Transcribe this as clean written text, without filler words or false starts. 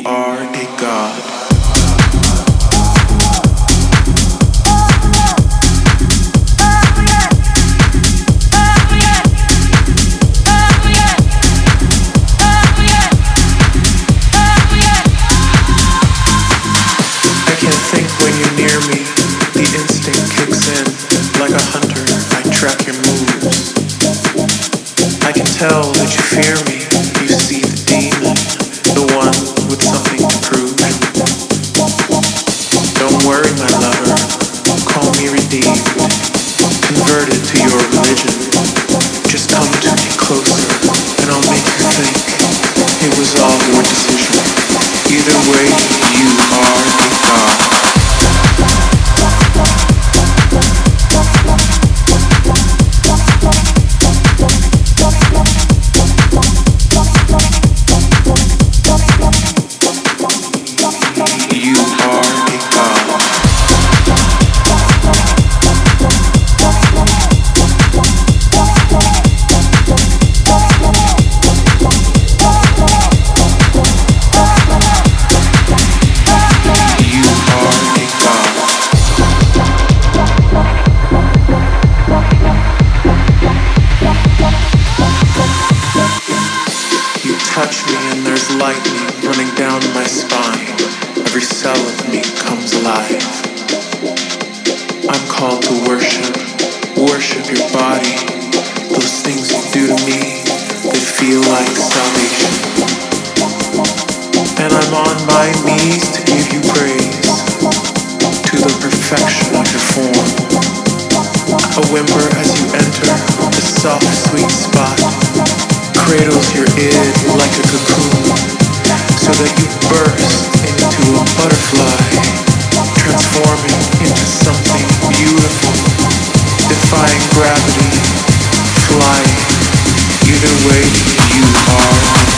are a god. Tell that you fear me, you see the demon, the one with something to prove. Don't worry, my lover, call me redeemed, converted to your religion. Just come to me closer, and I'll make you think it was all your decision. Either way, you are a god. Touch me and there's lightning running down my spine. Every cell of me comes alive. I'm called to worship your body. Those things you do to me, they feel like salvation. And I'm on my knees to give you praise, to the perfection of your form. A whimper as you enter the soft, sweet spot cradles your id like a cocoon, so that you burst into a butterfly, transforming into something beautiful, defying gravity, flying. Either way, you are